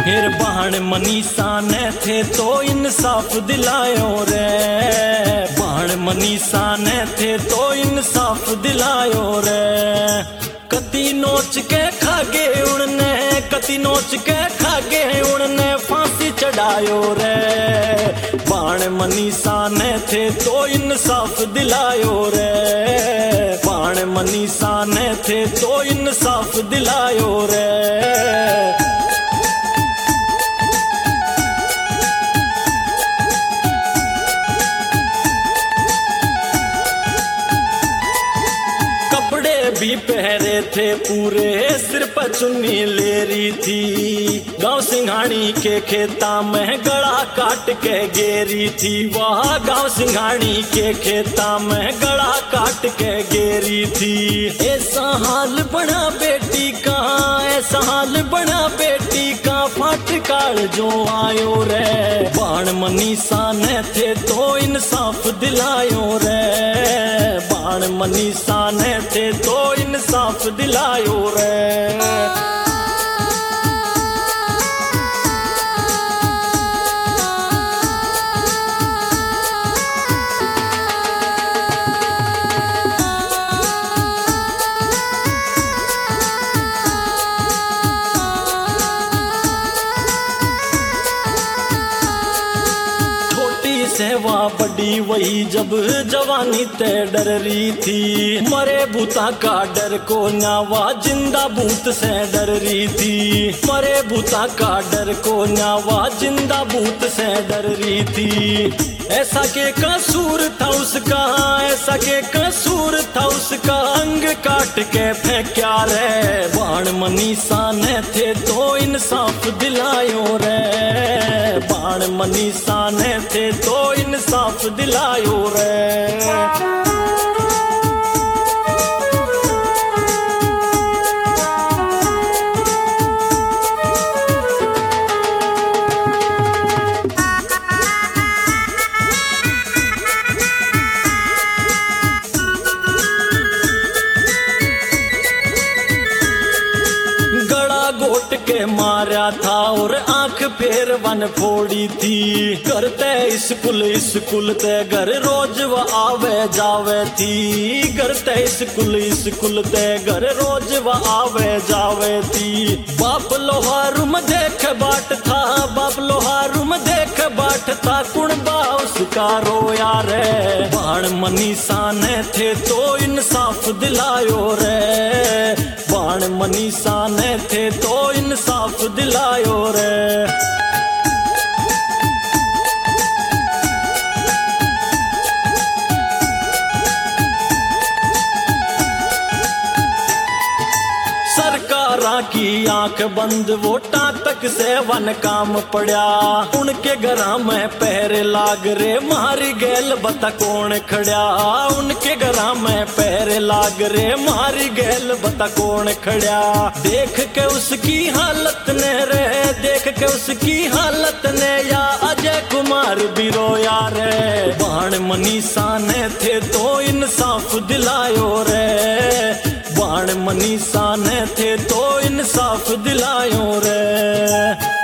फिर बाण मनीषा ने थे तो इंसाफ दिलायो रे, बाण मनीषा ने थे तो इंसाफ दिलायो रे। कति नोच के खागे उड़ने, कति नोच के खागे उड़ने फांसी चढ़ायो रे, बाण मनीषा ने थे तो इंसाफ दिलायो रे, बाण मनीषा ने थे तो इंसाफ दिलायो रे। भी पहरे थे पूरे, सिर पर चुन्नी ले रही थी, गांव सिंघानी के खेता में गड़ा काट के गेरी थी, वह गांव सिंघानी के खेता में गड़ा काट के गेरी थी। ऐसा हाल बना बेटी का, ऐसा हाल बना बेटी का, फाट काल जो आयो रे, बाण मनीषा ने थे तो इंसाफ दिलायो रे, बाण मनीषा ने थे तो इंसाफ दिलायो रे। सेवा बड़ी वही जब जवानी ते डर रही थी, मरे भूता का डर को न्यावा जिंदा भूत से डर रही थी, मरे भूता का डर को न्यावा जिंदा भूत से डर रही थी। ऐसा के कसूर था उसका, ऐसा के कसूर था उसका, अंग काट के फेंक्या रे, बाण मनीषा ने थे तो इंसाफ दिलायो रे, बाण मनीषा ने थे तो इंसाफ दिलायो रे। घोट के मारा था और आंख फेर वन फोड़ी थी, करते स्कूल स्कूल ते घर रोज वो आवे जावे थी, करते स्कूल स्कूल ते घर रोज वो आवे जावे थी। बाप लोहारू में देख बाट था, बाप लोहारू में देख बाट था, कुणबा उसका रोया रे, बाण मनीषा ने थे तो इंसाफ दिलायो रे, बाण मनीषा ने थे तो इंसाफ दिलायो रे। सरकारा की आंख बंद वोटा तक से वन काम पड़ा, उनके घरा में पहरे लाग रे, मारी गैल बता कौन खड़ा, उनके घरा में पहरे लाग रे, मारी गैल बता कौन खड़ा। देख के उसकी हालत ने रे, देख के उसकी हालत ने या अजय कुमार भी रोया रे, बाण मनीषा ने थे तो इंसाफ दिलायो रे, बाण मनीषा ने थे तो इंसाफ दिलायो रे।